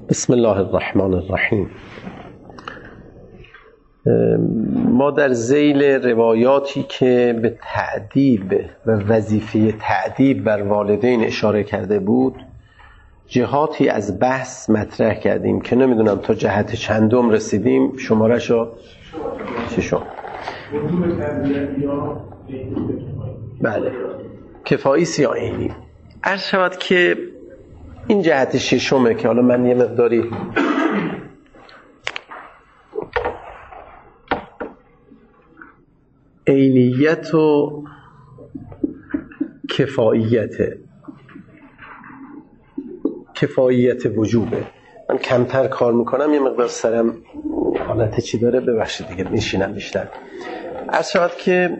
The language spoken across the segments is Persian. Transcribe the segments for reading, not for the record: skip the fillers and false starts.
بسم الله الرحمن الرحیم. ما در ذیل روایاتی که به تأدیب و وظیفه تأدیب بر والدین اشاره کرده بود جهاتی از بحث مطرح کردیم که نمیدونم تا جهت چندم رسیدیم. شماره‌شو چشم؟ بله، کفایی یا عینی. عرض شود که این جهت ششمه که حالا من یه مقداری عینیت و کفاییت وجوبه. من کمتر کار میکنم، یه مقدار سرم حالت چی داره، ببخشید دیگه میشینم بیشتر. عرض شود که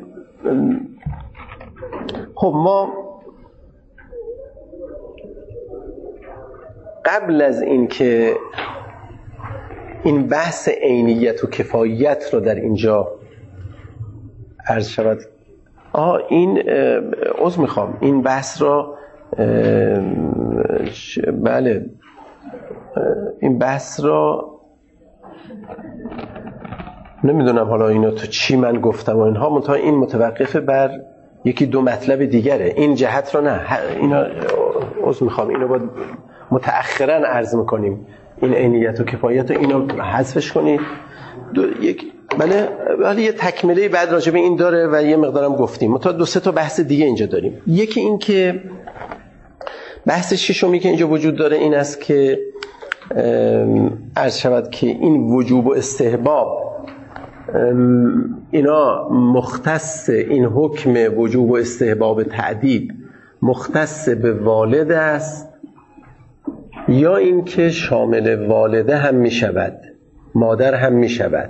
خب ما قبل از این که این بحث عینیت و کفاییت رو در اینجا عرض شود این بحث رو بله این بحث رو نمیدونم حالا اینو تو چی من گفتم و اینها، منتها این متوقف بر یکی دو مطلب دیگره. این جهت رو نه، اینا اینو باید متأخرا عرض میکنیم. این عینیت و کفایت رو اینو حذفش کنید. بله یه تکمله بعد راجع به این داره و یه مقدارم گفتیم. منتها دو سه تا بحث دیگه اینجا داریم. یکی این که بحث ششمی که اینجا وجود داره این است که عرض شود که این وجوب و استحباب اینا مختص، این حکم وجوب و استحباب تأدیب مختص به والد است یا این که شامل والده هم می شود، مادر هم می شود.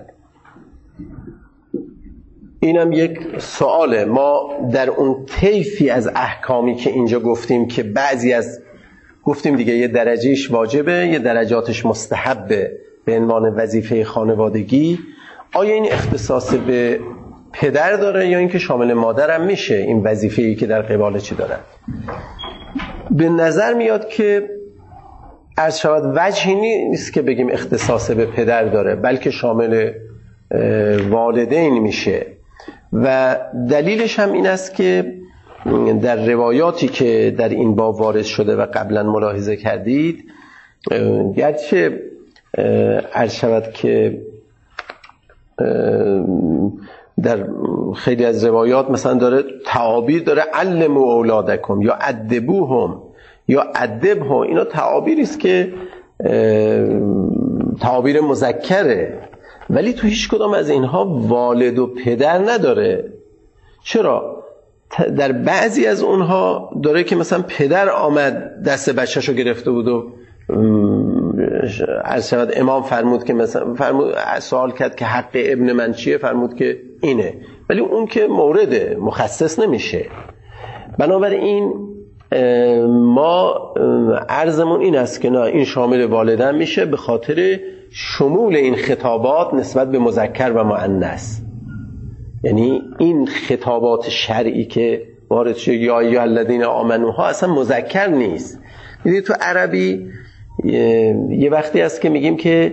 اینم یک سواله. ما در اون طیفی از احکامی که اینجا گفتیم که بعضی از گفتیم دیگه یه درجهش واجبه، یه درجاتش مستحبه به عنوان وظیفه خانوادگی، آیا این اختصاص به پدر داره یا این که شامل مادر هم میشه این وظیفه‌ای که در قبال چی دارن؟ به نظر میاد که عرض شود وجهی نیست که بگیم اختصاص به پدر داره، بلکه شامل والدین میشه. و دلیلش هم این است که در روایاتی که در این باب وارد شده و قبلا ملاحظه کردید، گرچه عرض شود که در خیلی از روایات مثلا داره تعابیر داره علموا اولادکم یا ادبوهم یا ادبهم، اینا تعابیری است که تعابیر مذکره، ولی تو هیچ کدام از اینها والد و پدر نداره. چرا؟ در بعضی از اونها داره که مثلا پدر آمد دست بچه‌شو گرفته بود و عرض شود امام فرمود که مثلا سوال کرد که حق ابن من چیه، فرمود که اینه، ولی اون که مورد مخصص نمیشه. بنابراین ما عرضمون این است که نه، این شامل والدین میشه به خاطر شمول این خطابات نسبت به مذکر و مؤنث. یعنی این خطابات شرعی که وارد شده یا ایها الذین آمنو ها اصلا مذکر نیست. میدونید تو عربی یه وقتی هست که میگیم که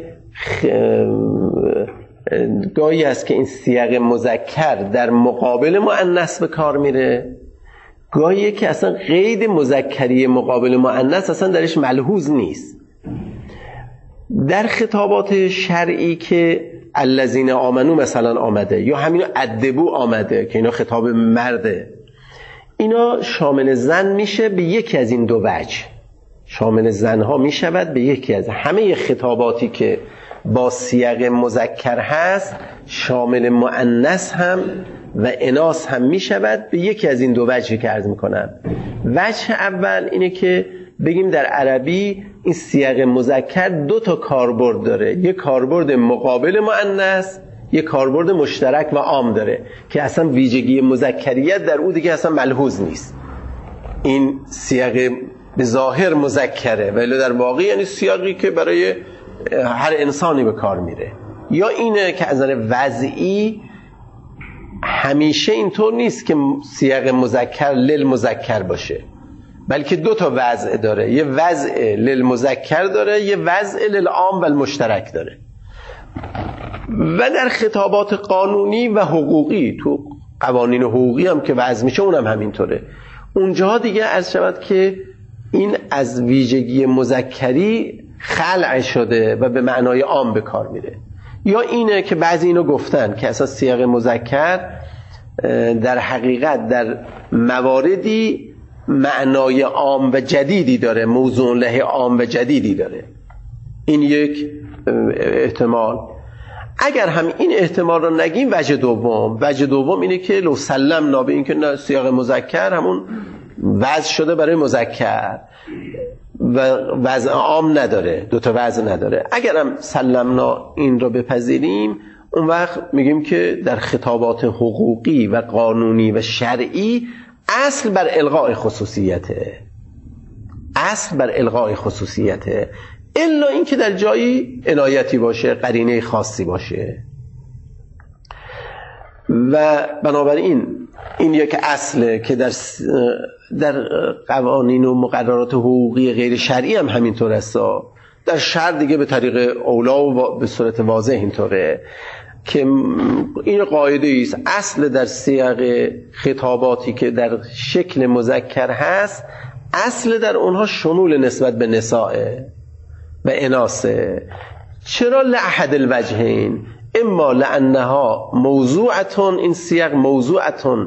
گاهی هست که این سیاق مذکر در مقابل مؤنث به کار میره، گاهیه که اصلا قید مذکری مقابل مؤنث اصلا درش ملحوظ نیست. در خطابات شرعی که الذین آمنو مثلا آمده یا همین ادبو آمده که اینا خطاب مرده، اینا شامل زن میشه به یکی از این دو وجه. شامل زنها میشود به یکی از همه خطاباتی که با سیاق مذکر هست، شامل مؤنث هم و اناث هم میشود به یکی از این دو وجهی که عرض میکنم. وجه اول اینه که بگیم در عربی این سیاق مذکر دو تا کاربرد داره، یک کاربرد مقابل مؤنث، یک کاربرد مشترک و عام داره که اصلا ویژگی مذکریت در اون دیگه اصلا ملحوظ نیست. این سیاق به ظاهر مذکره ولی در واقع یعنی سیاقی که برای هر انسانی به کار میره. یا اینه که از نظر وضعی همیشه اینطور نیست که سیاق مذکر للمذکر باشه. بلکه دو تا وضع داره، یه وضع للمذکر داره، یه وضع للعام و المشترک داره. و در خطابات قانونی و حقوقی، تو قوانین حقوقی هم که وضع میشه اونم همینطوره، اونجا دیگه عرض شود که این از ویژگی مذکری خلع شده و به معنای عام به کار میره. یا اینه که بعضی اینو گفتن که اساس سیاق مذکر در حقیقت در مواردی معنای عام و جدیدی داره، موضوع له عام و جدیدی داره. این یک احتمال. اگر هم این احتمال رو نگیم، وجه دوم اینه که لو سلمنا به این که سیاق مذکر همون وضع شده برای مذکر و وضع عام نداره، دو تا وضع نداره. اگر هم سلمنا این رو بپذیریم، اون وقت میگیم که در خطابات حقوقی و قانونی و شرعی اصل بر الغاء خصوصیته، الا این که در جایی عنایتی باشه، قرینه خاصی باشه. و بنابراین این یک اصله که در قوانین و مقررات حقوقی غیر شرعی هم همینطور است. در شرع دیگه به طریق اولا و به صورت واضح اینطوره که این قاعده است. اصل در سیاق خطاباتی که در شکل مذکر هست، اصل در اونها شمول نسبت به نساء و اناسه. چرا لأحد الوجهین؟ اما لانها موضوعتون، این سیاق موضوعتون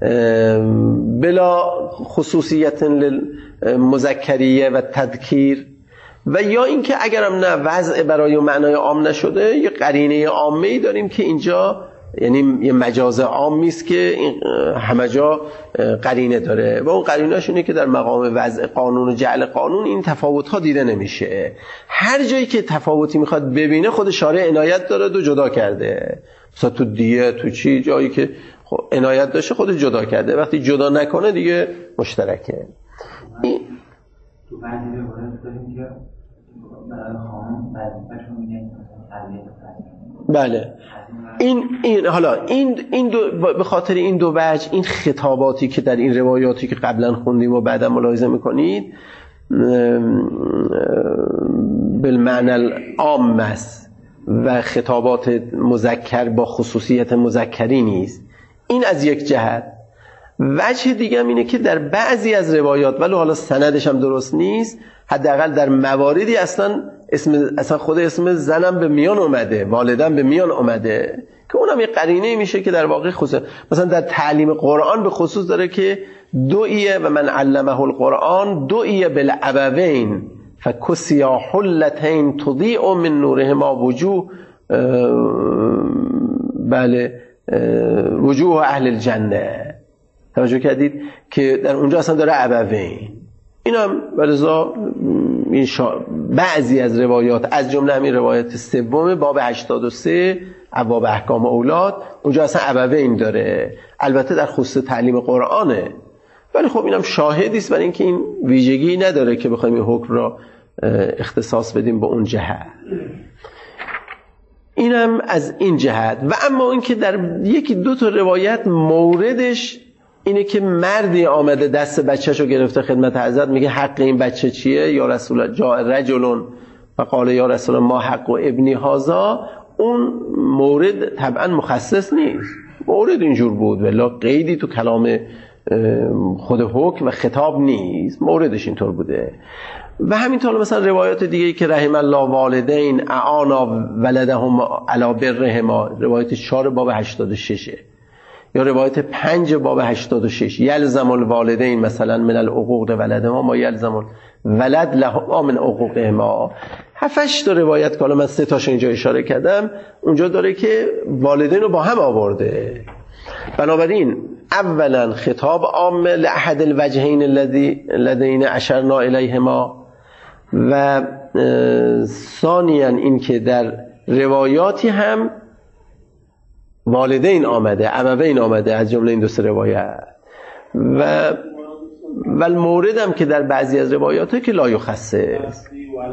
بلا خصوصیت للمذکریه و تذکیر، و یا اینکه اگرم نه وضع برای معنای عام نشده، یه قرینه عامه‌ای داریم که اینجا یعنی یه مجاز عامی است که این همه جا قرینه داره و اون قرینه‌اش اینه که در مقام وضع قانون و جعل قانون این تفاوت‌ها دیده نمیشه. هر جایی که تفاوتی میخواد ببینه خود شارع عنایت داره، دو جدا کرده. مثلا تو دیه، تو چی جایی که عنایت داشته خود جدا کرده، وقتی جدا نکنه دیگه مشترکه. تو بعضی روایات داریم که برای خانم وظیفه‌شون میگن بله. این حالا این دو، به خاطر این دو وجه، این خطاباتی که در این روایاتی که قبلا خوندیم و بعدا ملاحظه میکنید بالمعنی العام است و خطابات مذکر با خصوصیت مذکری نیست. این از یک جهت. وجه دیگه هم اینه که در بعضی از روایات، ولی حالا سندش هم درست نیست، حداقل در مواردی اصلا خود اسم زنم به میان اومده، والدم به میان اومده، که اونم یه قرینه میشه که در واقع خصوص، مثلا در تعلیم قرآن به خصوص داره که دعیه و من علمه القرآن دعیه بالابوین فکسیا حلتین تضیع من نورهما وجوه وجوه اهل الجنه. توجه کردید که در اونجا اصلا داره ابوین. این هم برزا این بعضی از روایات، از جمله همین روایت سوم باب 83 ابواب احکام اولاد، اونجا اصلا ابوین داره، البته در خصوص تعلیم قرآنه، ولی خب اینم شاهدی است برای اینکه این ویژگی نداره که بخوایم این حکم را اختصاص بدیم به اون جهت. اینم از این جهت. و اما این که در یکی دو تا روایت موردش اینه که مردی آمده دست بچه‌شو گرفته خدمت حضرت، میگه حق این بچه چیه؟ یا رسول الله، جاء رجل و قال یا رسول الله ما حق ابنی هذا. اون مورد طبعا مخصص نیست، مورد اینجور بود، ولی قیدی تو کلام خود حکم و خطاب نیست، موردش اینطور بوده. و همینطور مثلا روایات دیگه که رحم الله والدین اعانا ولدهم علی برهما، روایت 4 باب 86، یا روایت 5 باب 86 یلزم الوالدین مثلا من العقوق ولدهما ما یلزم ولد لهما من عقوقهما. 7-8 تا روایت که حالا من 3 تاش اینجا اشاره کردم، اونجا داره که والدین رو با هم آورده. بنابراین اولا خطاب عام لأحد الوجهین الذین اشرنا الیهما، و ثانیا این که در روایاتی هم والدین آمده، ابوین آمده، از جمله این 2 روایت. و المورد هم که در بعضی از روایاته که لا یخصص.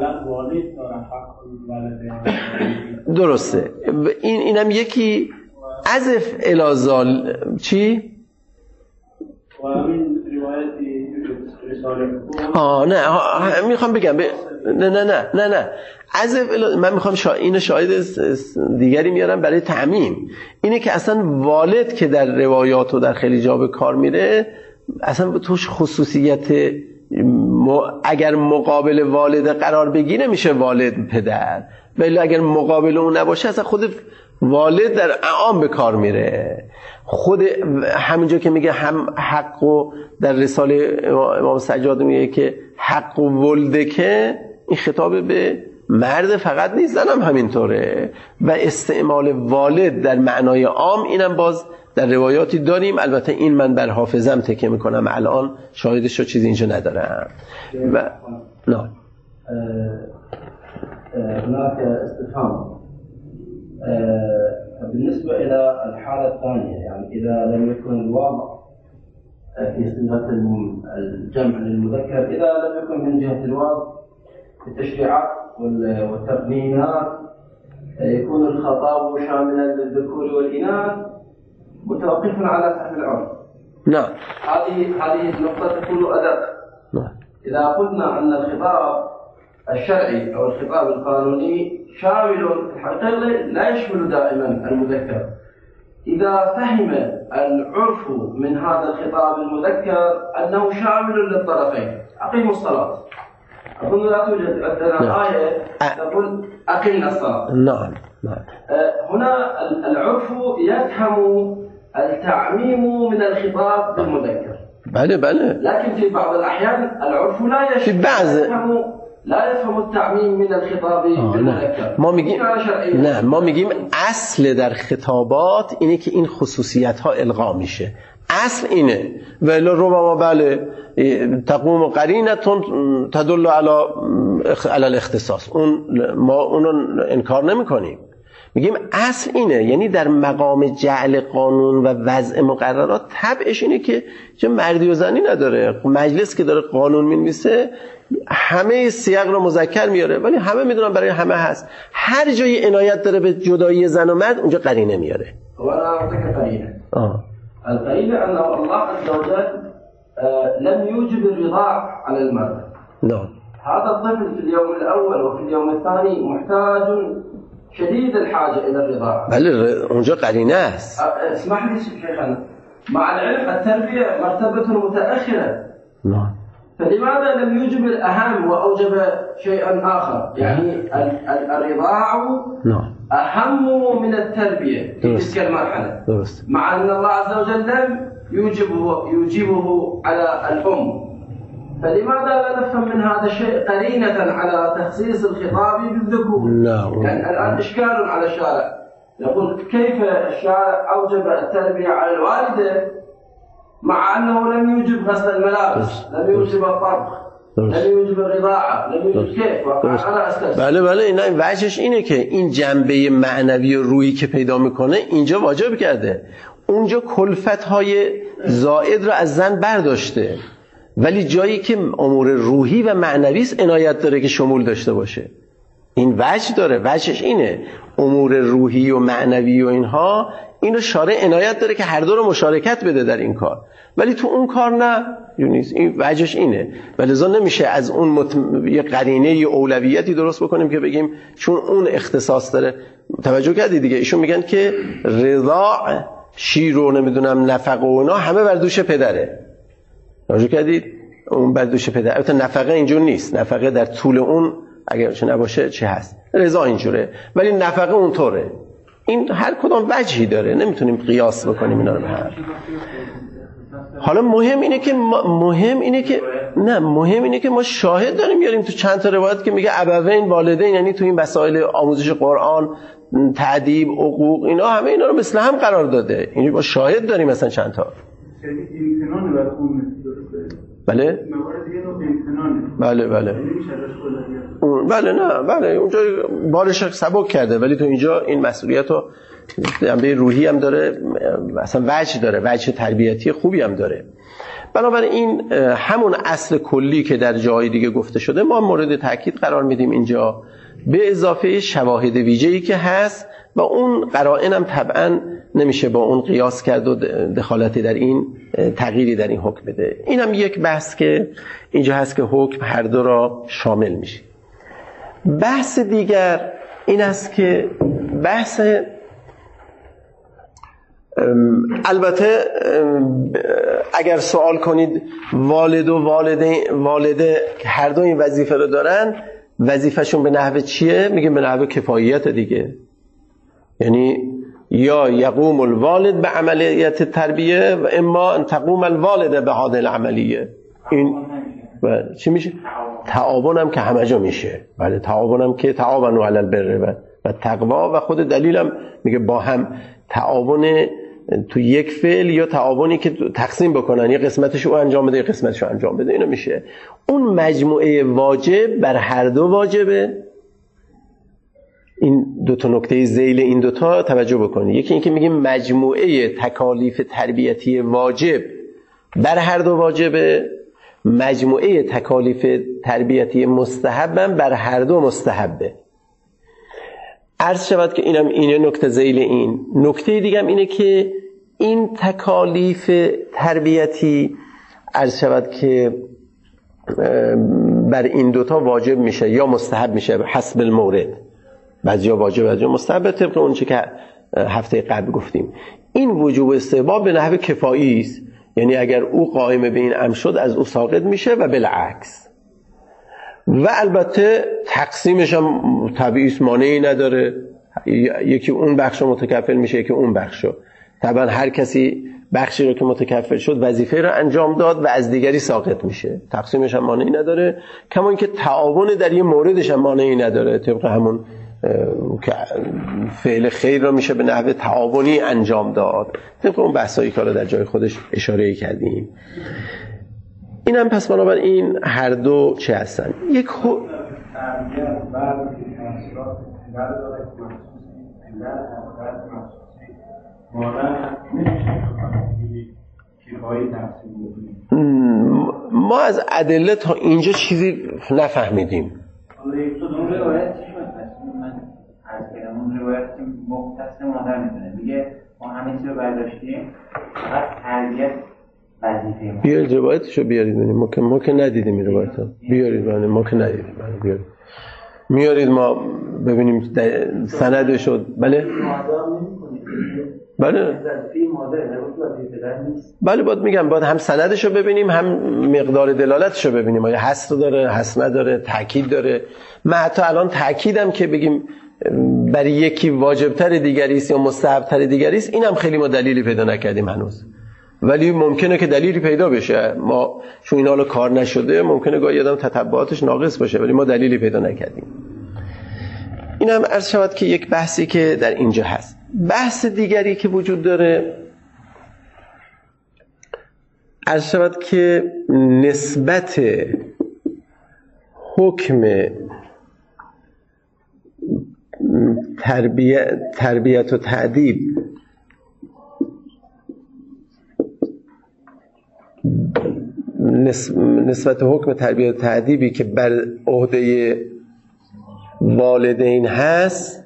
درسته. اینم یکی عزف الازال چی؟ و همین روایتی نه میخوام بگم نه از من میخوام اینو شاهد دیگری میارم برای تعمیم. اینه که اصلا والد که در روایات و در خیلی جا به کار میره اصلا توش خصوصیت اگر مقابل والد قرار بگیره میشه والد پدر، ولی اگر مقابل اون نباشه اصلا خود والد در عام به کار میره. خود همینجا که میگه هم حق و در رساله امام سجاد میگه که حق و ولده، که این خطاب به مرد فقط نیست، زنم همینطوره. و استعمال والد در معنای عام اینم باز در روایاتی داریم، البته این من بر حافظم تکیه میکنم، الان شاهدش رو چیزی اینجا ندارم. و نه هناك استفهام بالنسبة إلى الحالة الثانية، يعني إذا لم يكن الوضع في صيغة الجمع للمذكر، إذا لم يكن من جهة الوضع التشريعات والتقنينات يكون الخطاب شاملا للذكور والإناث متوقف على فهم العرف. نعم. هذه النقطة تكون أدق. نعم. إذا قلنا أن الخطاب الشرعي أو الخطاب القانوني شامل، الحقيقة لا يشمل دائما المذكر. إذا فهم العرف من هذا الخطاب المذكر أنه شامل للطرفين، أقيموا الصلاة، أظن لا توجد عندنا آية تقول أقمنا الصلاة. نعم. هنا العرف يفهم التعميم من الخطاب بالمذكر. بله. لكن في بعض الأحيان العرف لا يفهم التعميم من الخطاب بالمذكر. ما میگیم اصل در خطابات اینه که این خصوصیت ها الغا میشه. اصل اینه. ولی ربما بله تقوم قرینتون تدل علی الاختصاص، ما اونو انکار نمی کنیم. میگیم اصل اینه، یعنی در مقام جعل قانون و وضع مقررات طبعش اینه که چه مردی و زنی نداره. مجلس که داره قانون می‌نویسه همه سیاق رو مذکر میاره، ولی همه میدونن برای همه هست. هر جای عنایت داره به جدایی زن و مرد اونجا قرینه میاره. وانا اعطيك قرینه. القرینه ان الله عز وجل لم يوجب الرضاع على المرأة. نعم. هذا الطفل في اليوم الأول وفي اليوم الثاني محتاج شديد الحاجة إلى الرضاعة. بله اونجا قرینه است. اسمح لي شيخنا، مع العلم التربية مرتبة متأخرة. نعم. فلماذا لم يوجب الأهم وأوجب شيئا آخر؟ يعني الرضاعة أهم من التربية في تلك المرحلة، مع أن الله عز وجل لم يوجبه على الأم. فلماذا لا نفهم من هذا الشيء قرينة على تخصيص الخطاب بالذكور؟ يعني الآن إشكال على الشارع، يقول كيف الشارع أوجب التربية على الوالدة مع أنه لم يوجب غسل الملابس، لم يوجب الطبخ، لم يوجب الرضاعة، لم يوجب كيف؟ أنا أستفسر. بله این وجهش اینه که این جنبه معنوی و روحی که پیدا میکنه اینجا واجب کرده، اونجا کلفت‌های زائد رو از زن برداشته، ولی جایی که امور روحی و معنوی است عنایت داره که شمول داشته باشه. این وجه داره، وجهش اینه امور روحی و معنوی و اینها، اینو شارع عنایت داره که هر دو رو مشارکت بده در این کار، ولی تو اون کار نه نیست. این وجهش اینه، ولذا نمیشه از اون یه قرینه یه اولویتی درست بکنیم که بگیم چون اون اختصاص داره. توجه کردی دیگه، ایشون میگن که رضاع، شیر و نمیدونم نفقه و اینا همه بر دوش پدره. توجه کردید؟ اون بر دوش پدر. البته نفقه اینجور نیست، نفقه در طول اون اگر چه نباشه چه هست، رضا اینجوره، ولی نفقه اونطوره. این هر کدام وجهی داره، نمیتونیم قیاس بکنیم اینا رو به هم. حالا مهم اینه که ما شاهد داریم میاریم تو چند تا روایت که میگه ابوین والدین، یعنی تو این مسائل آموزش قرآن، تعدیب، حقوق، اینا همه اینا رو مثل هم قرار داده. اینجا ما شاهد داریم مثلا چند تا. بله؟ بله اونجا بارش سبک کرده، ولی تو اینجا این مسئولیت رو جنبه روحی هم داره، اصلا وجه داره، وجه تربیتی خوبی هم داره. بنابراین همون اصل کلی که در جای دیگه گفته شده ما مورد تاکید قرار میدیم اینجا، به اضافه شواهد ویژه‌ای که هست و اون قرائن هم طبعا نمیشه با اون قیاس کرد و دخالتی در این تغییری در این حکم بده. این هم یک بحث که اینجا هست که حکم هر دو را شامل میشه. بحث دیگر این است که بحث البته اگر سوال کنید والد و والده هر دو این وظیفه رو دارن، وظیفهشون به نحو چیه؟ میگه به نحو کفاییت دیگه. یعنی یا یقوم الوالد به عملیت تربیه و اما ان تقوم الوالده به هذه العملیه. این چی میشه؟ تعاون هم که همه جا میشه. بله تعاون هم که تعاونوا علی البر و تقوا و خود دلیلم میگه با هم تعاون تو یک فعل یا تعاونی که تقسیم بکنن، یه قسمتش رو انجام بده یه قسمتش رو انجام بده، اینو میشه. اون مجموعه واجب بر هر دو واجبه. این دو تا نکته ذیل این دو تا توجه بکنید. یکی اینکه میگیم مجموعه تکالیف تربیتی واجب بر هر دو واجبه، مجموعه تکالیف تربیتی مستحبم بر هر دو مستحبه. عرض شود که اینم اینه نکته ذیل این. نکته دیگه هم اینه که این تکالیف تربیتی عرض شود که بر این دوتا واجب میشه یا مستحب میشه حسب المورد. بعضیا واجب بعضیا مستحب، طبق اون چه که هفته قبل گفتیم. این وجوب استحباب به نحو کفایی است، یعنی اگر او قائم به این امر شد از او ساقط میشه و بالعکس. و البته تقسیمش هم طبیعی مانعی نداره، یکی اون بخش متکفل میشه یکی اون بخشو. طبعا هر کسی بخشی رو که متکفل شد وظیفه رو انجام داد و از دیگری ساقط میشه، تقسیمش هم مانعی نداره. کما اینکه تعاون در یه موردش هم مانعی نداره، طبق همون که فعل خیر رو میشه به نحو تعاونی انجام داد، طبق اون بحثایی که در جای خودش اشاره کردیم. این هم پس بنابراین هر دو چه هستن؟ یک ما از ادله تا اینجا چیزی نفهمیدیم. اون روایت من عرض کردم، اون روایت که مختص مادر میتونه میگه ما همه چیز رو برداشتیم فقط تربیت وظیفه ما. بیارید روایتشو بیارید ببینیم. ما که ندیدیم این روایتو. بیارید ببینیم. ما که ندیدیم. بیارید. میارید ما ببینیم سندشو. بله. بله. بله باید میگم باید هم سندشو ببینیم هم مقدار دلالتشو ببینیم. آیا هست داره، هست نداره، تاکید داره. من حتی الان تاکیدم که بگیم برای یکی واجبتر دیگری است یا مستحبتر دیگری است، اینم خیلی ما دلیلی پیدا نکردیم هنوز. ولی ممکنه که دلیلی پیدا بشه. ما چون اینا رو کار نشده ممکنه گاهی آدم تتبعاتش ناقص باشه، ولی ما دلیلی پیدا نکردیم. اینم عرض شود که یک بحثی که در اینجا هست. بحث دیگری که وجود داره عرض شود که نسبت حکم تربیت و تعدیب نسبت حکم تربیت و تعدیبی که بر عهده والدین هست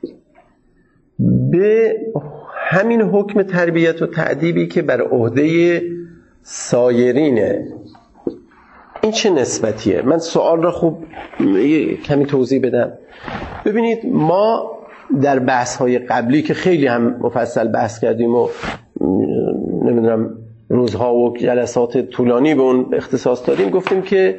به همین حکم تربیت و تعدیبی که بر عهده سایرینه. این چه نسبتیه؟ من سوال را خوب کمی توضیح بدم. ببینید ما در بحث‌های قبلی که خیلی هم مفصل بحث کردیم و نمیدونم روزها و جلسات طولانی به اون اختصاص دادیم، گفتیم که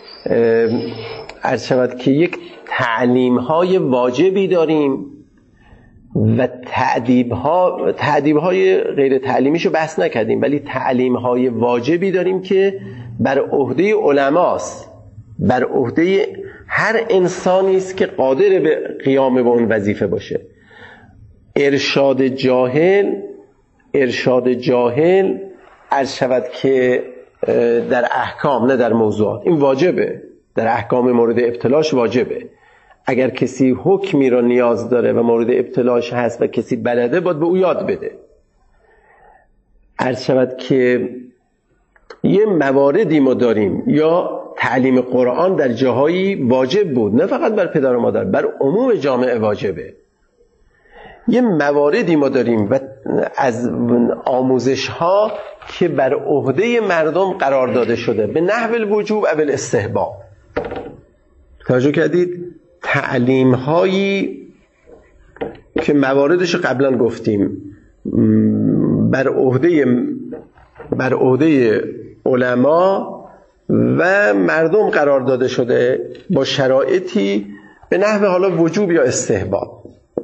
عرض شود که یک تعلیم‌های واجبی داریم و تعدیب‌های غیر تعلیمیشو بحث نکردیم، ولی تعلیم‌های واجبی داریم که بر عهده علماست، بر عهده هر انسانی است که قادر به قیام به اون وظیفه باشه. ارشاد جاهل عرض شود که در احکام نه در موضوعات، این واجبه، در احکام مورد ابتلاش واجبه. اگر کسی حکمی را نیاز داره و مورد ابتلاش هست و کسی بلده باید به او یاد بده. عرض شود که یه مواردی ما داریم یا تعلیم قرآن در جاهایی واجب بود، نه فقط بر پدر و مادر، بر عموم جامعه واجبه. یه مواردی ما داریم و از آموزش ها که بر عهده مردم قرار داده شده به نحو الوجوب او الاستحباب. توجه کردید؟ تعلیم هایی که مواردش قبلا گفتیم بر عهده علما و مردم قرار داده شده با شرایطی به نحو حالا وجوب یا استحباب.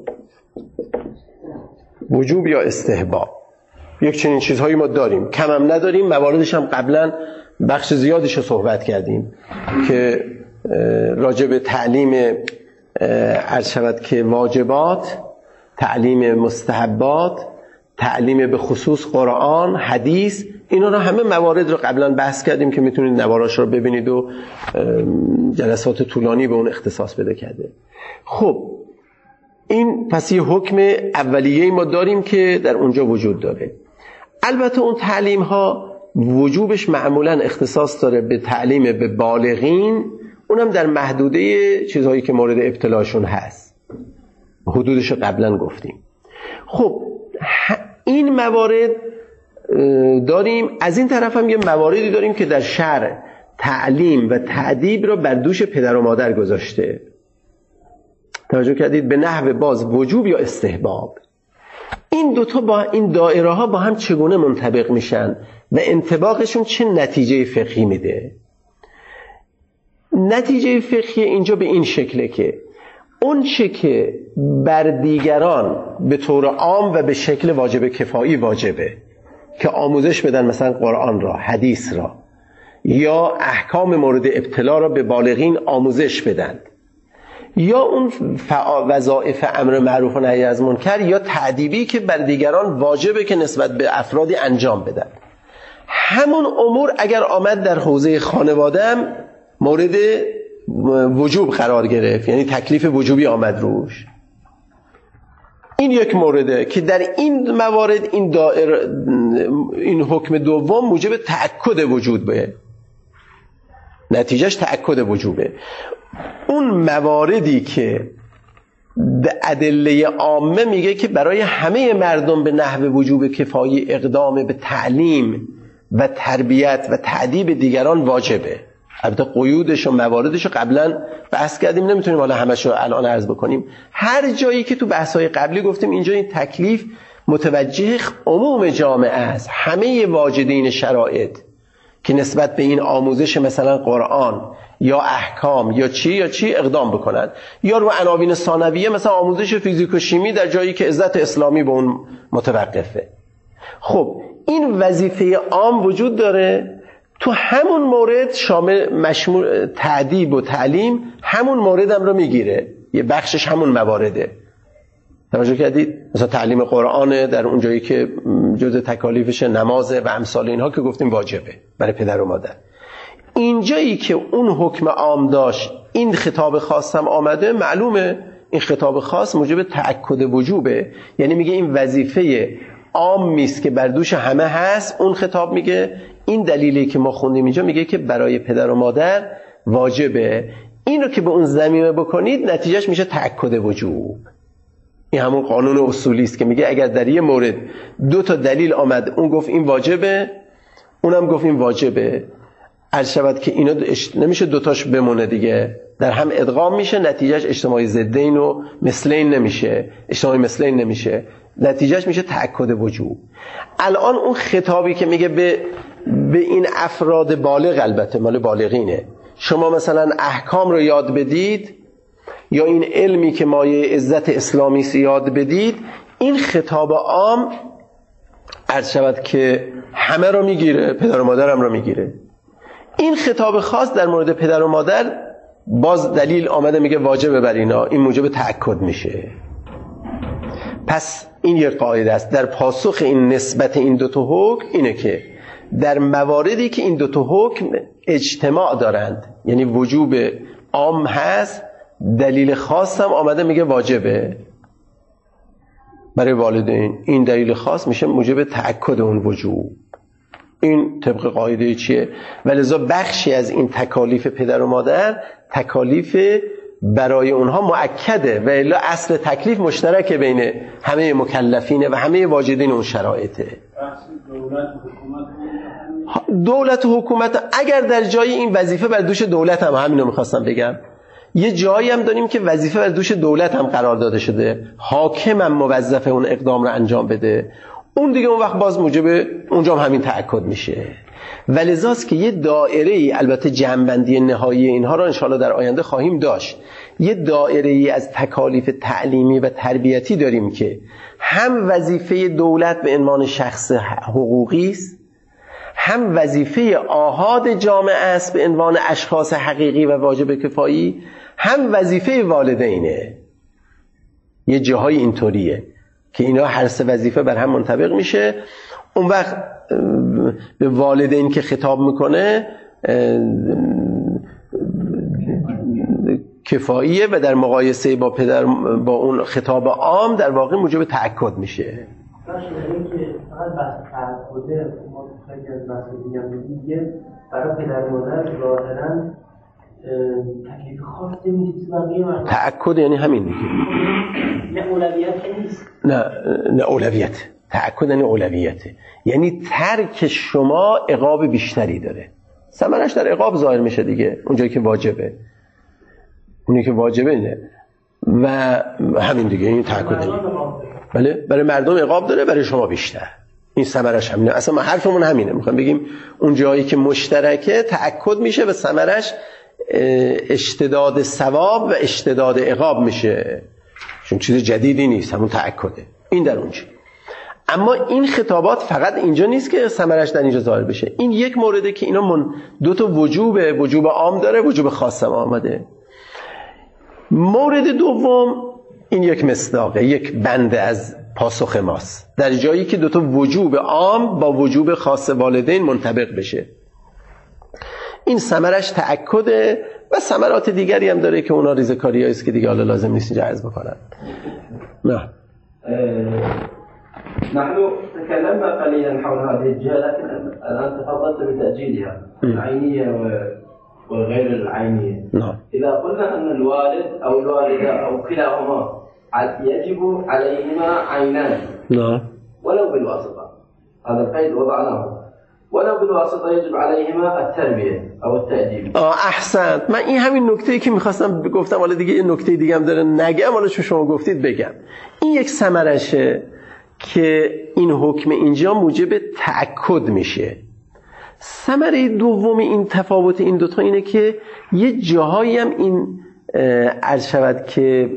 وجوب یا استحباب یک چنین چیزهایی ما داریم، کم هم نداریم. مواردش هم قبلا بخش زیادش رو صحبت کردیم که راجع به تعلیم عرض شود که واجبات، تعلیم مستحبات، تعلیم به خصوص قرآن، حدیث، اینا رو همه موارد رو قبلا بحث کردیم که میتونید نواراش رو ببینید و جلسات طولانی به اون اختصاص بده کرده. خب این پس یه حکم اولیه‌ای ما داریم که در اونجا وجود داره. البته اون تعلیم ها وجوبش معمولا اختصاص داره به تعلیم به بالغین، اونم در محدوده چیزهایی که مورد ابتلاشون هست، حدودش قبلا گفتیم. خب این موارد داریم. از این طرف هم یه مواردی داریم که در شرع تعلیم و تأدیب را بر دوش پدر و مادر گذاشته. توجه کردید؟ به نحو باز وجوب یا استحباب. این دوتا با این دایره ها با هم چگونه منطبق میشن و انطباقشون چه نتیجه فقهی میده؟ نتیجه فقهی اینجا به این شکله که اون چه که بر دیگران به طور عام و به شکل واجب کفایی واجبه که آموزش بدن، مثلا قرآن را، حدیث را، یا احکام مورد ابتلا را به بالغین آموزش بدن، یا اون وظایف امر معروف و نهی از منکر یا تأدیبی که بر دیگران واجبه که نسبت به افرادی انجام بدن، همون امور اگر آمد در حوزه خانواده‌ام مورد وجوب قرار گرفت، یعنی تکلیف وجوبی آمد روش. این یک مورده که در این موارد این حکم دوم موجب تأکد وجود به، نتیجهش تأکد وجوبه. اون مواردی که ادله عامه میگه که برای همه مردم به نحو وجوب کفایی اقدام به تعلیم و تربیت و تأدیب دیگران واجبه. البته قیودش و مواردش رو قبلا بحث کردیم، نمیتونیم حالا همش رو الان عرض بکنیم. هر جایی که تو بحث‌های قبلی گفتیم اینجا این تکلیف متوجه عموم جامعه است، همه واجدین شرایط که نسبت به این آموزش مثلا قرآن یا احکام یا چی اقدام بکنن، یا رو عناوین ثانویه مثلا آموزش فیزیک و شیمی در جایی که عزت اسلامی به اون متوقفه. خب این وظیفه عام وجود داره، تو همون مورد شامل مشمول تأدیب و تعلیم همون مورد هم رو میگیره، یه بخشش همون موارده. توجه کردید؟ مثلا تعلیم قرآن در اون جایی که جزء تکالیفش نمازه و امثال اینها که گفتیم واجبه برای پدر و مادر. اینجایی که اون حکم عام داشت این خطاب خاص هم آمده، معلومه این خطاب خاص موجب تأکد وجوبه، یعنی میگه این وظیفه عامی است که بر دوش همه هست. اون خطاب میگه این دلیلی که ما خوندیم اینجا میگه که برای پدر و مادر واجبه. این رو که به اون ضمیمه بکنید نتیجهش میشه تأکد وجوب. این همون قانون اصولی است که میگه اگر در یه مورد دو تا دلیل آمد، اون گفت این واجبه، اونم گفت این واجبه، عرض شود که اینا نمیشه دوتاش بمونه دیگه، در هم ادغام میشه، نتیجهش اجتماعی ضدین و مثلین نمیشه، اجتماعی مثلین نمیشه، نتیجهش میشه تأکد وجوب. الان اون خطابی که میگه به این افراد بالغ، البته مال بالغینه، شما مثلا احکام رو یاد بدید یا این علمی که مایه عزت اسلامی است یاد بدید، این خطاب عام عرض شود که همه رو میگیره، پدر و مادر هم رو میگیره. این خطاب خاص در مورد پدر و مادر باز دلیل آمده میگه واجبه بر اینا، این موجب تأکد میشه. پس این یک قاعده است در پاسخ این نسبت این دو تا حکم، اینه که در مواردی که این دو تا حکم اجتماع دارند، یعنی وجوب عام هست، دلیل خاص هم آمده میگه واجبه برای والدین، این دلیل خاص میشه موجب تأکد اون وجوب. این طبق قاعده چیه؟ ولذا بخشی از این تکالیف پدر و مادر تکالیف برای اونها مؤکده و الا اصل تکلیف مشترک بین همه مکلفینه و همه واجدین اون شرایطه. دولت و حکومت اگر در جای این وظیفه بر دوش دولت هم، همینو میخواستم بگم، یه جایی هم داریم که وظیفه بر دوش دولت هم قرار داده شده، حاکم هم موظف اون اقدام رو انجام بده، اون دیگه اون وقت باز موجب اونجا هم همین تأکد میشه. ولذاست که یه دایره ای، البته جمع‌بندی نهایی اینها رو انشاءالله در آینده خواهیم داشت، یه دایره ای از تکالیف تعلیمی و تربیتی داریم که هم وظیفه دولت به عنوان شخص حقوقی است، هم وظیفه آحاد جامعه است به عنوان اشخاص حقیقی و واجب کفایی، هم وظیفه والدینه. یه جاهای اینطوریه که اینا هر سه وظیفه بر هم منطبق میشه. اون وقت به والدین که خطاب میکنه کفاییه و در مقایسه با پدر با اون خطاب عام در واقع موجب تأکد میشه. فقط بحث تعهده ما خیلی از بحث دیگه برای پدر مادر ظاهراً تکلیف خاصی نیست. تأکد یعنی همین دیگه. نه اولویت نیست. نه اولویت. تأکد یعنی اولویته، یعنی ترک شما عقاب بیشتری داره. ثمرش در عقاب ظاهر میشه دیگه، اونجایی که واجبه. اونی که واجبه اینه و همین دیگه، این تأکد. بله، برای مردم عقاب داره، برای شما بیشتر. این ثمرش همینه. اصلا ما حرفمون همینه، میخوام بگیم اون جایی که مشترکه تأکد میشه و ثمرش اشتداد ثواب و اشتداد عقاب میشه، چون چیز جدیدی نیست، همون تأکده. این در اونجا. اما این خطابات فقط اینجا نیست که ثمرش در اینجا ظاهر بشه. این یک مورده که اینا دو تا وجوب عام داره، وجوب خاص هم آمده. مورد دوم این یک مصداقه، یک بنده از پاسخ ماست، در جایی که دو تا وجوب عام با وجوب خاص والدین منطبق بشه. این ثمرش تأکده و ثمرات دیگری هم داره که اونا ریزکاریایی است که دیگه حالا لازم نیست اینجا عرض بکنم. نه نحن تكلمنا قليلا حول هذه الجهة، لكن الآن تفضلت بتأجيلها العينية وغير العينية. إذا قلنا أن الوالد أو الوالدة أو كلاهما يجب عليهما عينان ولو بالواسطة، هذا القيد وضعناه، ولو بالواسطة يجب عليهما التربية أو التأديب. احسنت. من این همین نکته‌ای که می‌خواستم گفتم، حالا دیگه این نکته دیگه هم داره نگم، حالا چون شما گفتید بگم. این یک ثمرشه که این حکم اینجا موجب تأکد میشه. ثمره دوم این تفاوت این دوتا اینه که یه جاهایی هم این عرض شود که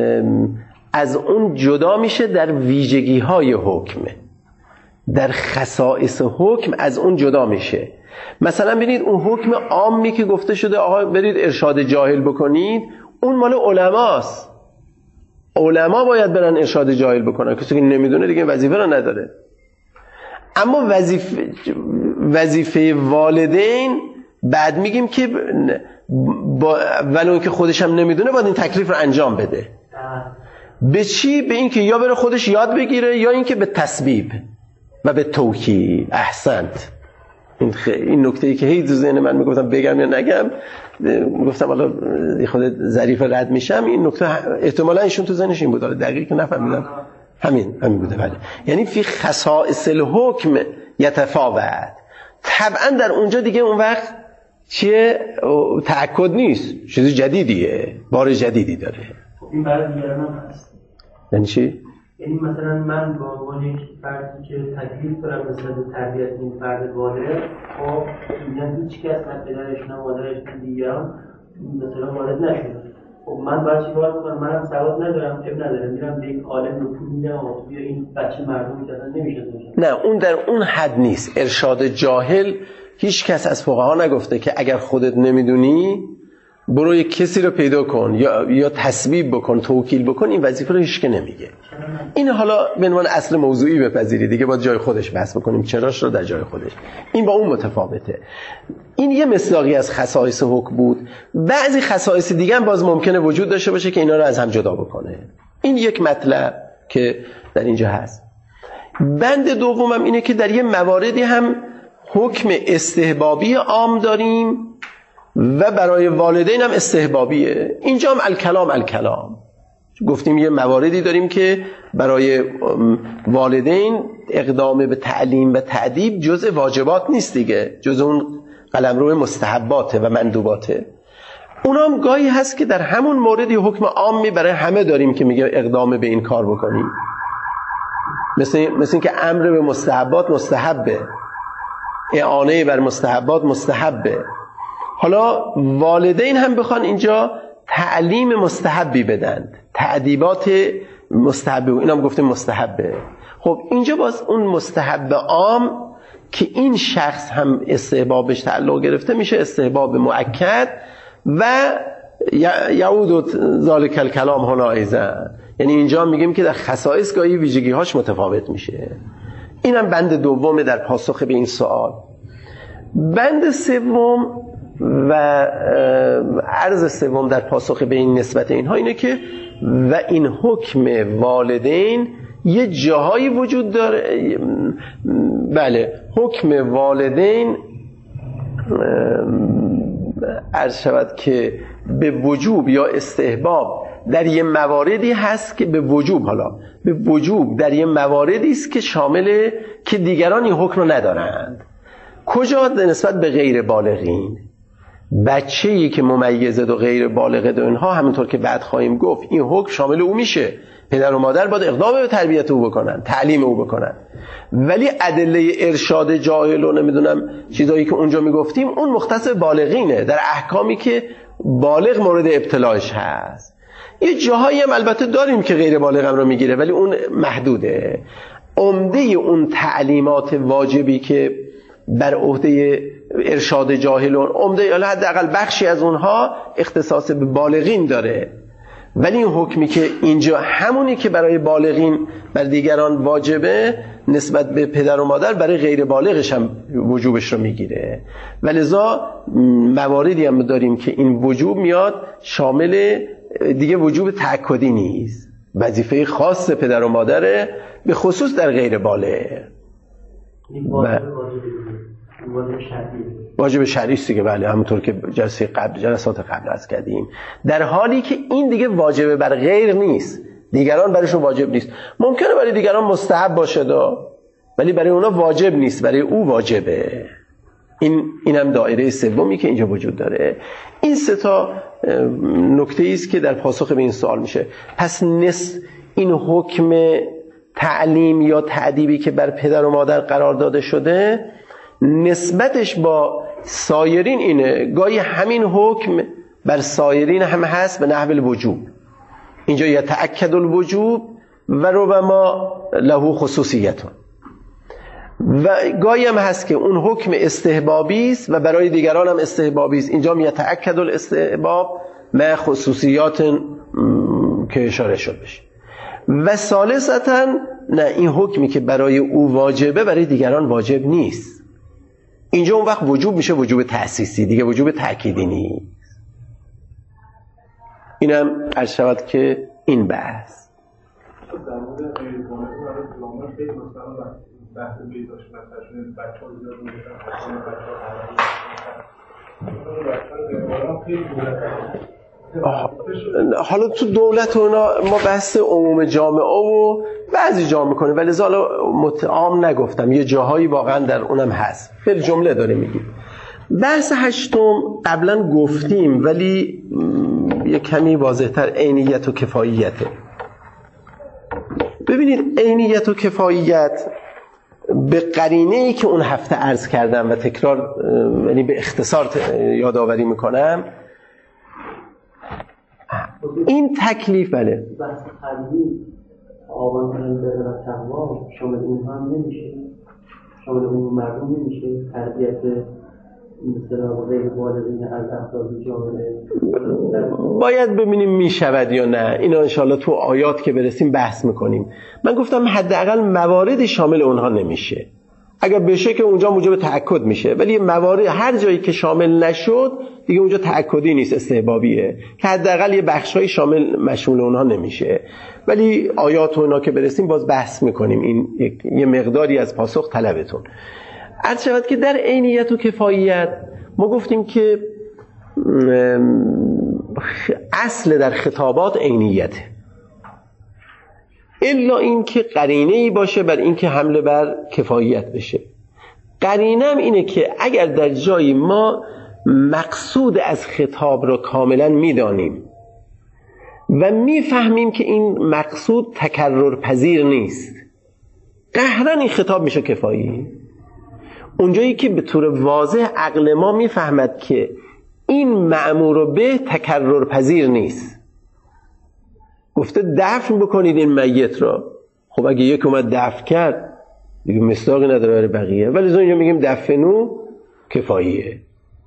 از اون جدا میشه، در ویژگی های حکم، در خصائص حکم از اون جدا میشه. مثلا ببینید اون حکم عامی که گفته شده آقا برید ارشاد جاهل بکنید، اون مال علماست. علما باید برن ارشاد جاهل بکنن، کسی که نمیدونه دیگه وظیفه رو نداره. اما وظیفه والدین بعد میگیم که ولو اینکه خودش هم نمیدونه باید این تکلیف رو انجام بده. به چی؟ به این که یا بره خودش یاد بگیره یا این که به تسبیب و به توکید. احسنت. این نکته‌ای که هی تو ذهن من میگفتم بگم یا نگم، گفتم حالا خود ظریف رد میشم. این نکته احتمالاً ایشون تو ذهنش این بود، دقیق نفهمیدم. همین بوده. بله، یعنی فی خصائص الحکم یتفاوت. طبعا در اونجا دیگه اون وقت چیه؟ تأکد نیست، چیز جدیدیه، بار جدیدی داره. این برای دیگران هم هست. یعنی چی؟ یعنی مثلا من با عنوان یک فردی که تکلیف دارم مثلا به تربیت این فرد والد، خب میگن هیچ کس نه پدرش نه مادرش نه دیگران مثلا وارد نشده. خب من باید چیکار کنم؟ منم سواد ندارم، اب ندارم، میرم به یک عالم رو پول میدم و بیا این بچه مردمی که اصلا نمیشه. نه، اون در اون حد نیست. ارشاد جاهل هیچ کس از فقها نگفته که اگر خودت نمیدونی برو یک کسی رو پیدا کن یا تسبیب بکن، توکیل بکن. این وظیفه رو هیچ که نمیگه. این حالا به عنوان اصل موضوعی بپذیرید دیگه، باید جای خودش بحث بکنیم، چراش رو در جای خودش. این با اون متفاوته. این یه مصداقی از خصائص حکم بود. بعضی خصائص دیگه هم باز ممکنه وجود داشته باشه که اینا رو از هم جدا بکنه. این یک مطلب که در اینجا هست. بند دومم اینه که در یه مواردی هم حکم استحبابی عام داریم و برای والدین هم استحبابیه. اینجا هم الکلام گفتیم یه مواردی داریم که برای والدین اقدام به تعلیم و تأدیب جزء واجبات نیست دیگه، جزء اون قلمرو مستحباته و مندوباته. اونام گاهی هست که در همون موردی حکم عامی برای همه داریم که میگه اقدام به این کار بکنیم، مثل این که امر به مستحبات مستحبه، اعانه بر مستحبات مستحبه. حالا والدین هم بخوان اینجا تعلیم مستحبی بدن، تأدیبات مستحبه، این هم گفتیم مستحبه. خب اینجا باز اون مستحب عام که این شخص هم استحبابش تعلق گرفته میشه استحباب مؤکد و یعود ذالک الکلام هنا ایضا، یعنی اینجا میگیم که در خصائص گاهی ویژگی هاش متفاوت میشه. اینم بند دوم در پاسخ به این سوال. بند سوم و عرض سوم در پاسخ به این نسبت اینها اینه که و این حکم والدین یه جاهایی وجود داره، بله حکم والدین عرض شود که به وجوب یا استحباب در یه مواردی هست که به وجوب در یه مواردی است که شامل که دیگران این حکم رو ندارند. کجا؟ نسبت به غیر بالغین. بچه‌ای که ممیزه و غیر بالغه و اینها همونطور که بعد خواهیم گفت این حکم شامل او میشه، پدر و مادر باید اقدام به تربیت او بکنن، تعلیم او بکنن. ولی ادله ارشاد جاهل و نمیدونم چیزایی که اونجا میگفتیم اون مختص بالغینه، در احکامی که بالغ مورد ابتلاش هست. یه جاهایی هم البته داریم که غیر بالغ هم رو میگیره ولی اون محدوده. عمده اون تعلیمات واجبی که بر عهده ارشاد جاهلون، عمده حداقل بخشی از اونها اختصاص به بالغین داره، ولی این حکمی که اینجا همونی که برای بالغین بر دیگران واجبه نسبت به پدر و مادر برای غیر بالغش هم وجوبش رو میگیره. ولذا مواردی هم داریم که این وجوب میاد شامل دیگه وجوب تأکدی نیست، وظیفه خاص پدر و مادره به خصوص در غیر بالغ. واجب شرعی است دیگه، بله همونطور که جلسات قبل عرض کردیم، در حالی که این دیگه واجب بر غیر نیست، دیگران برایشون واجب نیست. ممکنه برای دیگران مستحب باشه ولی برای اونا واجب نیست، برای او واجبه. این هم دایره سومی که اینجا وجود داره. این سه تا نکته است که در پاسخ به این سوال میشه. پس این حکم تعلیم یا تأدیبی که بر پدر و مادر قرار داده شده نسبتش با سایرین اینه، گاهی همین حکم بر سایرین هم هست به نحو الوجوب. اینجا یتأکد الوجوب و ربما له خصوصیتون، و گاهی هم هست که اون حکم استحبابی است و برای دیگران هم استحبابی است. اینجا یتأکد الاستحباب مع خصوصیات که اشاره شد بشه. و ثالثاً نه، این حکمی که برای او واجبه برای دیگران واجب نیست. اینجا اون وقت وجوب میشه وجوب تأسیسی دیگه، وجوب تأکیدی نیست. اینم عرض شود که این بحث در مورد غیرقانونی خیلی مثلا بحث بیداشت مثلا بچه‌ها رو حالا تو دولت و اینا ما بحث عموم جامعه و بعضی جا میکنه، ولی حالا عام نگفتم، یه جاهایی واقعا در اونم هست. فعل جمله داره میگیم. بحث هشتم قبلا گفتیم ولی یه کمی واضح‌تر، عینیت و کفاییته. ببینید عینیت و کفاییت به قرینه‌ای که اون هفته عرض کردم و تکرار یعنی به اختصار یادآوری میکنم، این تکلیف بله بحث قلبی آوان کنن بره و تقوا شامل اونها هم نمیشه، شامل اون مردم نمیشه. تربیت مثلا غیر والدین از افراد جامعه باید ببینیم میشود یا نه. اینا انشاءالله تو آیات که برسیم بحث میکنیم. من گفتم حداقل مواردی شامل اونها نمیشه، اگر بشه که اونجا موجب تأکد میشه، ولی موارد هر جایی که شامل نشد دیگه اونجا تأکدی نیست، استحبابیه، که حداقل یه بخشای شامل مشمول اونها نمیشه. ولی آیات و اینا که برسیم باز بحث میکنیم. این یه مقداری از پاسخ طلبتون. عرض شود که در عینیت و کفاییت ما گفتیم که اصل در خطابات عینیته، الا این که قرینه‌ای باشه بر این که حمله بر کفاییت بشه. قرینم اینه که اگر در جایی ما مقصود از خطاب را کاملا میدانیم و میفهمیم که این مقصود تکرر پذیر نیست، قهرا این خطاب میشه کفایی. اونجایی که به طور واضح عقل ما میفهمد که این مأمور به تکرر پذیر نیست. گفته دفن بکنید این میت را، خب اگه یک اومد دفن کرد دیگه مصداقی نداره برای بقیه، ولی اینجا میگیم دفنو کفاییه.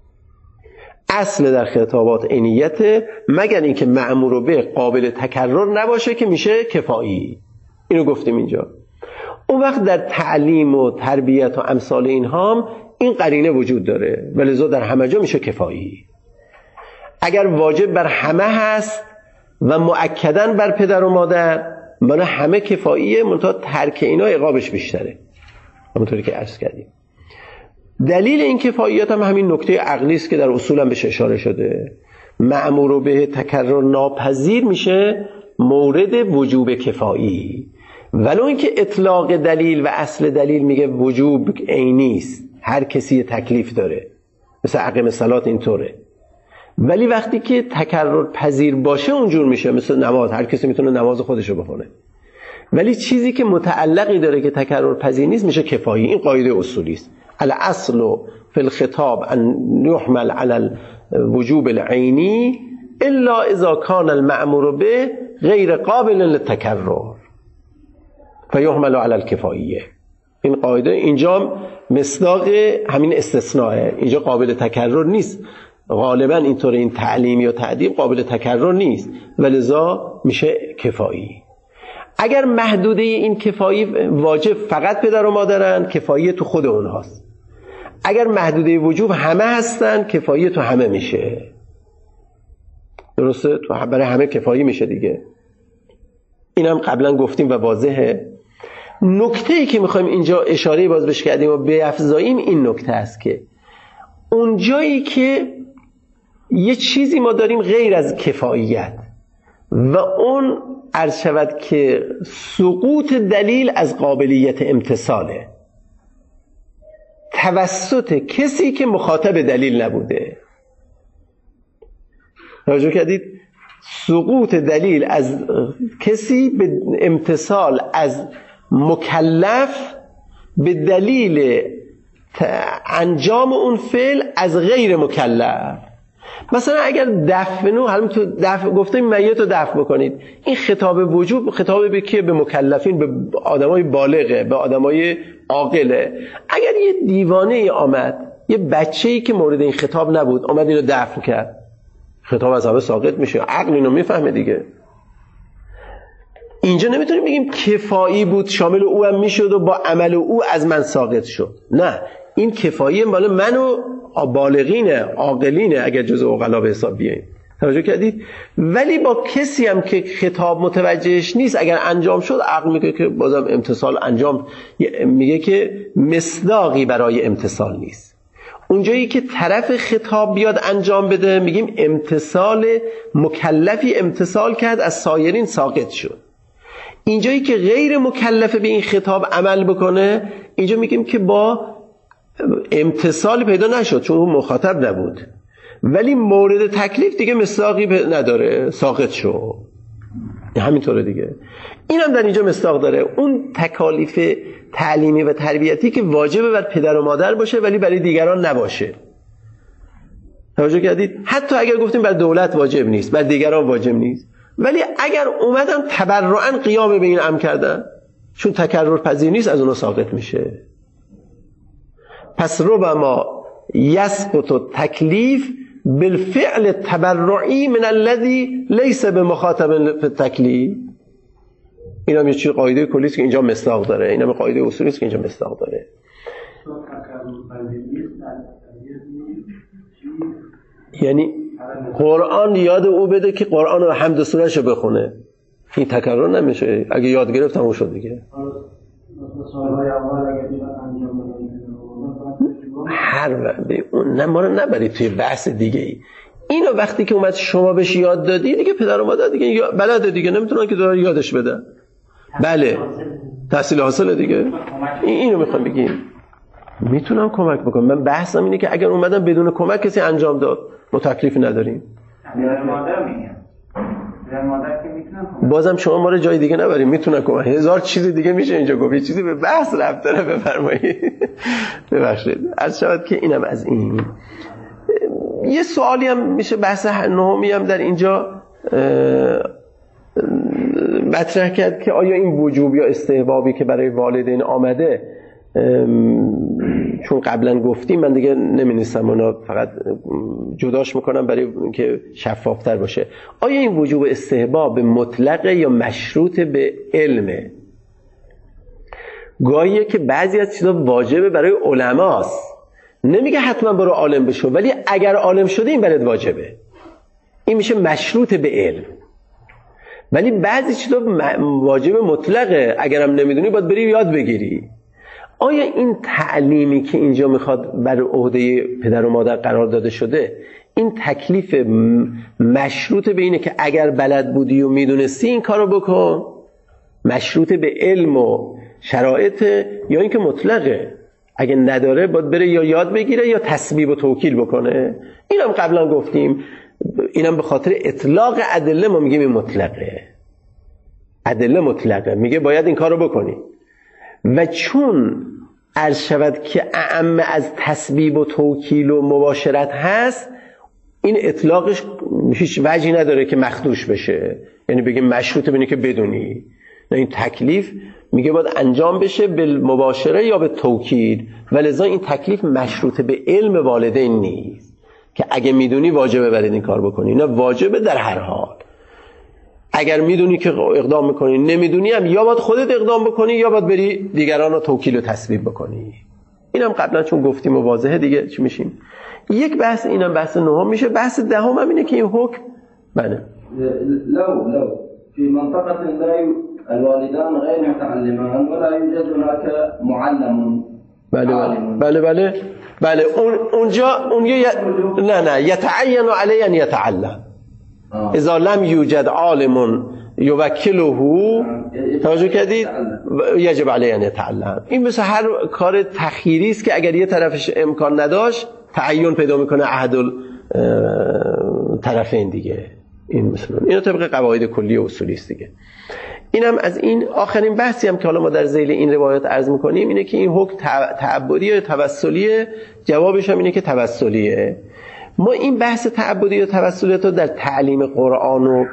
اصل در خطابات عینیت، مگر اینکه مأمور به قابل تکرر نباشه که میشه کفایی. اینو گفتیم اینجا. اون وقت در تعلیم و تربیت و امثال اینها هم این قرینه وجود داره، ولذا در همه جا میشه کفایی. اگر واجب بر همه هست و مؤکداً بر پدر و مادر، برای همه کفاییه، منتها ترک اینا عقابش بیشتره، همونطوری که عرض کردیم. دلیل این کفاییت هم همین نکته عقلی است که در اصول هم بهش اشاره شده. مأمور به تکرر ناپذیر میشه مورد وجوب کفایی، ولو اینکه اطلاق دلیل و اصل دلیل میگه وجوب عینی است، هر کسی تکلیف داره، مثل اقیم الصلات اینطوره. ولی وقتی که تکرر پذیر باشه اونجور میشه، مثل نماز، هر کسی میتونه نماز خودشو بخونه. ولی چیزی که متعلقی داره که تکرر پذیر نیست میشه کفایی. این قاعده اصولی است. الاصل فی الخطاب ان يحمل على الوجوب العینی الا اذا كان المأمور به غیر قابل للتکرر فیحمل علی الکفاییه. این قاعده اینجا مصداق همین استثناء، اینجا قابل تکرر نیست. غالبا اینطور این تعلیم یا تعدیب قابل تکرر نیست، ولذا میشه کفایی. اگر محدوده این کفایی واجب فقط پدر و مادرن، کفایی تو خود اونهاست. اگر محدوده وجوب همه هستن، کفایی تو همه میشه. درسته؟ تو برای همه کفایی میشه دیگه. اینم قبلا گفتیم و واضحه. نکته‌ای که میخوایم اینجا اشاره باز بهش کردیم و بیفزاییم این نکته است که اون جایی که یه چیزی ما داریم غیر از کفاییت و اون عرض شود که سقوط دلیل از قابلیت امتثاله توسط کسی که مخاطب دلیل نبوده. توجه کردید؟ سقوط دلیل از کسی به امتثال از مکلف به دلیل انجام اون فعل از غیر مکلف. مثلا اگر دفنو، حالا تو گفتیم میت رو دفن بکنید، این خطاب وجوب خطاب به که به مکلفین، به آدمای بالغه، به آدمای عاقله. اگر یه دیوانه آمد، یه بچه‌ای که مورد این خطاب نبود آمد اینو دفن کرد، خطاب از همه ساقط میشه، عقل اینو میفهمه دیگه. اینجا نمیتونیم بگیم کفایی بود شامل او هم میشد و با عمل او از من ساقط شد. نه، این کفایی مال من و بالغینه، عاقلینه، اگر جزء عقلا به حساب بیاییم. توجه کردید؟ ولی با کسی هم که خطاب متوجهش نیست اگر انجام شد، عقل میگه که بازم امتثال انجام، میگه که مصداقی برای امتثال نیست. اونجایی که طرف خطاب بیاد انجام بده میگیم امتثال، مکلفی امتثال کرد از سایرین ساقط شد. اینجایی که غیر مکلف به این خطاب عمل بکنه، اینجا میگیم که با امتثال پیدا نشد چون اون مخاطب نبود، ولی مورد تکلیف دیگه مصداقی نداره، ساقط شد. همینطوره دیگه. این هم در اینجا مصداق داره. اون تکالیف تعلیمی و تربیتی که واجبه بر پدر و مادر باشه ولی برای دیگران نباشه. توجه کردید؟ حتی اگر گفتیم بر دولت واجب نیست، بر دیگران واجب نیست، ولی اگر اومدن تبرعاً قیام به این امر کردن، چون تکرر پذیر نیست، از اونها ساقط میشه. پس ربما یسقط التکلیف بالفعل التبرعی من الذي ليس بمخاطب في التکلیف. این هم یه چیز قاعده کلی است که اینجا مصداق داره. این هم قاعده اصولی است که اینجا مصداق داره. یعنی قرآن یاد او بده که قرآن رو حمد و سوره‌اش رو بخونه، این تکرار نمیشه. اگه یاد گرفت تموم شد دیگه. هر وقت اون ما رو نبرید توی بحث دیگه ای. اینو وقتی که اومد شما بهش یاد دادی دیگه پدر و مادر دیگه بلده دیگه، نمیتونن که داره یادش بدن. بله تحصیل حاصله دیگه. اینو میخوام بگیم میتونم کمک بکنم. من بحثم اینه که اگر اومدم بدون کمک کسی انجام داد ما تکلیفی نداریم. بازم شما ما رو جای دیگه نبریم، میتونن کمک. هزار چیز دیگه میشه اینجا گفت، یه چیزی به بحث ربط داره بفرمایید. ببخشید عرض شود که اینم از این. یه سوالی هم میشه بحث نهمی هم در اینجا مطرح کرد که آیا این وجوب یا استحبابی که برای والدین آمده، چون قبلا گفتیم من دیگه نمی‌نویسم اونا، فقط جداش میکنم برای اینکه شفافتر باشه. آیا این وجوب استحباب مطلقه یا مشروط به علمه؟ گاهیه که بعضی از چیزا واجبه برای علماست، نمیگه حتما برو عالم بشو، ولی اگر عالم شده این برات واجبه، این میشه مشروط به علم. ولی بعضی چیزا واجب مطلقه، اگرم نمیدونی باید بری یاد بگیری. آیا این تعلیمی که اینجا میخواد بر عهده پدر و مادر قرار داده شده، این تکلیف مشروط به اینه که اگر بلد بودی و میدونستی این کارو بکن، مشروط به علم و شرایط، یا اینکه مطلقه اگه نداره باید بره یا یاد بگیره یا تسبیب و توکیل بکنه؟ اینم قبلا گفتیم، اینم به خاطر اطلاق ادله ما میگیم این مطلقه. ادله مطلقه میگه باید این کارو بکنی، و چون عرض شود که اعم از تسبیب و توکیل و مباشرت هست، این اطلاقش هیچ وجهی نداره که مخدوش بشه، یعنی بگیم مشروط بینه که بدونی. نه، این تکلیف میگه باید انجام بشه به مباشره یا به توکیل، ولذا این تکلیف مشروط به علم والدین نیست که اگه میدونی واجبه برید این کار بکنی، نه واجبه در هر حال. اگر میدونی که اقدام میکنی، نمیدونی هم یا باید خودت اقدام بکنی یا باید بری دیگران رو توکیل و تسبیب بکنی. اینم قبلا چون گفتیم و واضحه دیگه چی میشیم. یک بحث اینم بحث نهم میشه. بحث دهم هم اینه که این حکم بله لو في منطقة لا الوالدان غير متعلمان ولا يوجد هناك معلم. بله اونجا نه يتعين عليه ان يتعلم. اذا لم يوجد عالم يوكله، توجه کردید، یجب علیه ان یتعلم. این مثل هر کار تخیری است که اگر یه طرفش امکان نداشت تعین پیدا میکنه احد الطرفین دیگه. این مثلا اینا طبق قواعد کلی و اصولی است دیگه. اینم از این. آخرین بحثی هم که حالا ما در ذیل این روایت عرض میکنیم اینه که این حکم تعبدی یا توسلیه. جوابش هم اینه که توسلیه. ما این بحث تعبدی یا توسلیت رو در تعلیم قرآن و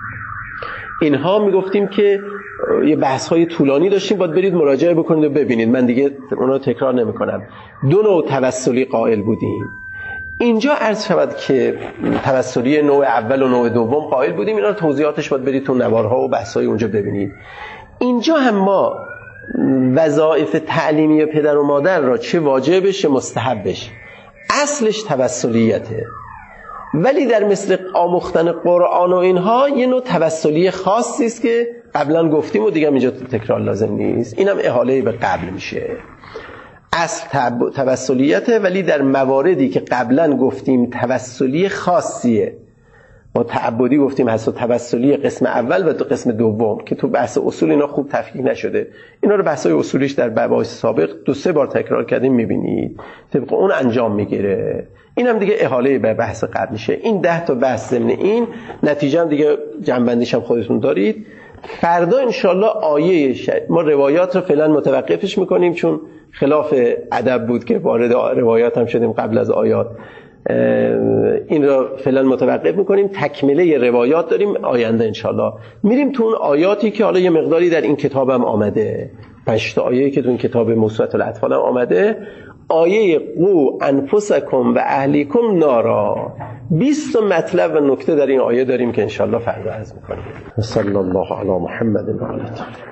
اینها میگفتیم که یه بحث‌های طولانی داشتیم، باید برید مراجعه بکنید و ببینید، من دیگه اونا رو تکرار نمی‌کنم. دو نوع توسلی قائل بودیم. اینجا عرض شود که توسلی نوع اول و نوع دوم قائل بودیم. اینا رو توضیحاتش باید برید تو نوارها و بحث‌های اونجا ببینید. اینجا هم ما وظایف تعلیمی پدر و مادر را چه واجبش چه مستحبش اصلش توسلیته، ولی در مثل آموختن قرآن و اینها یه نوع توسلی خاصی است که قبلا گفتیم و دیگه اینجا تکرار لازم نیست. اینم احاله به قبل میشه. اصل توسلیته، ولی در مواردی که قبلا گفتیم توسلی خاصیه. ما تعبدی گفتیم هست توسلی قسم اول و قسم دوم که تو بحث اصول اینا خوب تفکیک نشده. اینا رو بحث‌های اصولیش در بحث سابق 2-3 بار تکرار کردیم، می‌بینید طبق اون انجام میگیره. اینم دیگه احاله به بحث قبل میشه. این 10 تا بحث ضمن این نتیجه هم دیگه جنبندیش هم خودتون دارید. فردا انشالله آیه ما روایات رو فعلا متوقفش میکنیم چون خلاف ادب بود که وارد روایات هم شدیم قبل از آیات. این رو فعلا متوقف میکنیم. تکمله روایات داریم آینده انشالله میریم تو اون آیاتی که حالا یه مقداری در این کتابم آمده. 5 تا آیه‌ای که تو این کتاب موسوعة الاطفال هم آمده. آیه قو انفسکم و اهلیکم نارا، 20 مطلب و نکته در این آیه داریم که انشالله فردا عرض میکنیم. صلی الله علی محمد و آله.